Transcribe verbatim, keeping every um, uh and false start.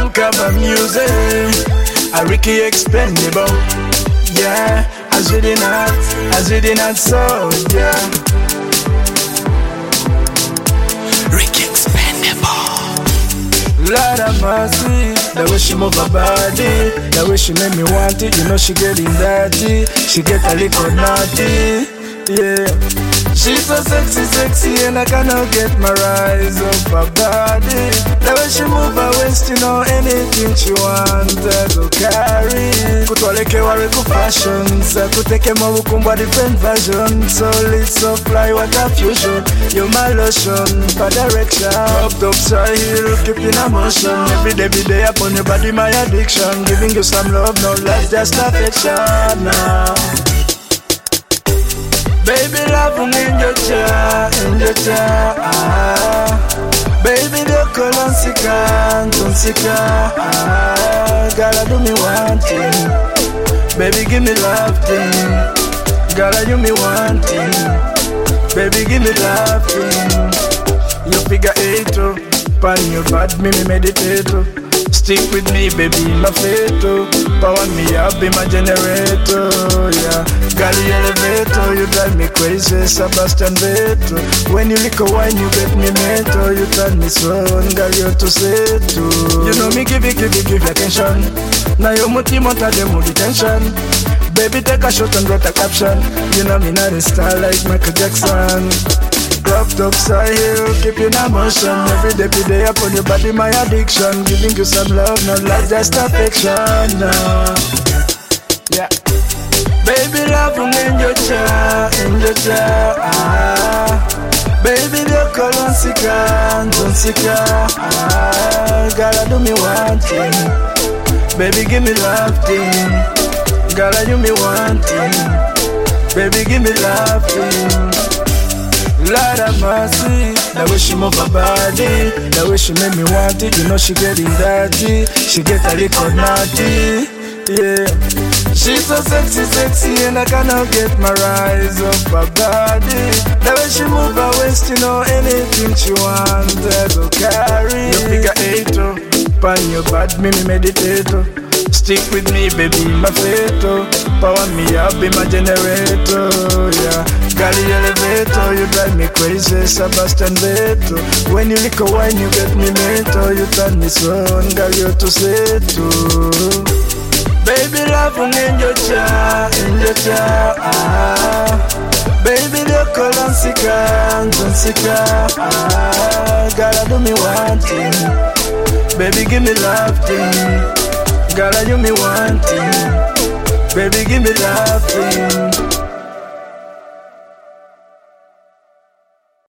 Frank Cover music. A Ricky Expendable. Yeah, as we did not, as we did not so, yeah. Ricky Expendable. Lord of mercy, the way she move her body, the way she make me want it, you know she getting dirty, she get a little naughty, yeah. She's so sexy, sexy, and I cannot get my rise up her body. The way she move her waist, you know anything she want, I go carry. Kutwaleke wari ku fashions, kuteke mabukumbwa different versions. So lit, so fly, what a fusion. You're my lotion, for direction. Up, up, side heel, keeping a motion. Every day, every day upon your body, my addiction. Giving you some love, no less, just affection now. Baby, love me in your chair, in your chair, ah. Baby, don't call on sika, don't sika, ah. Gotta do me one thing. Baby, give me love thing. Gotta do me one thing. Baby, give me love thing. You figure eight, oh. Pan your bad, me me meditate, oh. Stick with me, baby, my fate, oh. Power me up, be my generator, yeah. Galley elevator, you drive me crazy, Sebastian Vettel. When you lick a wine, you get me mental. You turn me slow, and girl, you're too set to. You know me, give it, give it, give you attention. Now you're muti monta, them mood detention. Baby, take a shot and write a caption. You know me not a star like Michael Jackson. Cropped up side heel, keep you in motion. Every day, every day upon your body, my addiction. Giving you some love, not like just affection, no. Yeah. Baby, love me in your chair, in your chair, ah. Baby, don't call on sika, don't sika, ah. Gotta do me one thing. Baby, give me love thing. Gotta do me one thing. Baby, give me love thing. Lord of mercy, the way she move her body, the way she make me want it, you know she getting dirty, she get a little naughty, yeah. She's so sexy, sexy, and I cannot get my rise up her body. The way she move her waist, you know anything she want, I go carry. You figure eight, oh. Pan your bad, me me meditate, oh. Stick with me, baby, my fate, oh. Power me up, be my generator, yeah. Galley elevator, you drive me crazy, Sebastian Vettel. When you lick a wine, you get me mental. You turn me slow, and girl, you're too set to. Baby, love me in your chair, in your chair, ah. Baby, don't call on sika, don't sika, ah. Gotta do me one thing. Baby, give me love thing. Gotta do me one thing. Baby, give me love thing.